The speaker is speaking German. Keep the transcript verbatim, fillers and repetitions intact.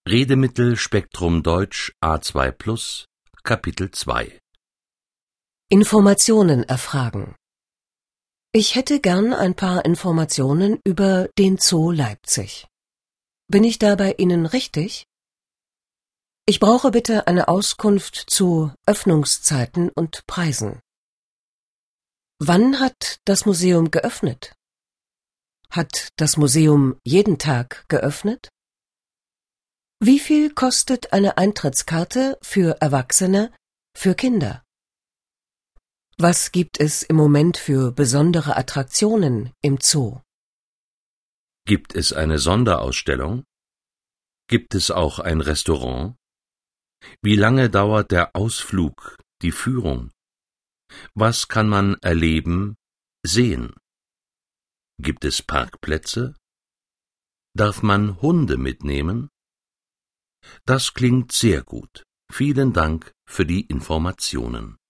Redemittel Spektrum Deutsch A zwei Plus, Kapitel zwei. Informationen erfragen. Ich hätte gern ein paar Informationen über den Zoo Leipzig. Bin ich da bei Ihnen richtig? Ich brauche bitte eine Auskunft zu Öffnungszeiten und Preisen. Wann hat das Museum geöffnet? Hat das Museum jeden Tag geöffnet? Wie viel kostet eine Eintrittskarte für Erwachsene, für Kinder? Was gibt es im Moment für besondere Attraktionen im Zoo? Gibt es eine Sonderausstellung? Gibt es auch ein Restaurant? Wie lange dauert der Ausflug, die Führung? Was kann man erleben, sehen? Gibt es Parkplätze? Darf man Hunde mitnehmen? Das klingt sehr gut. Vielen Dank für die Informationen.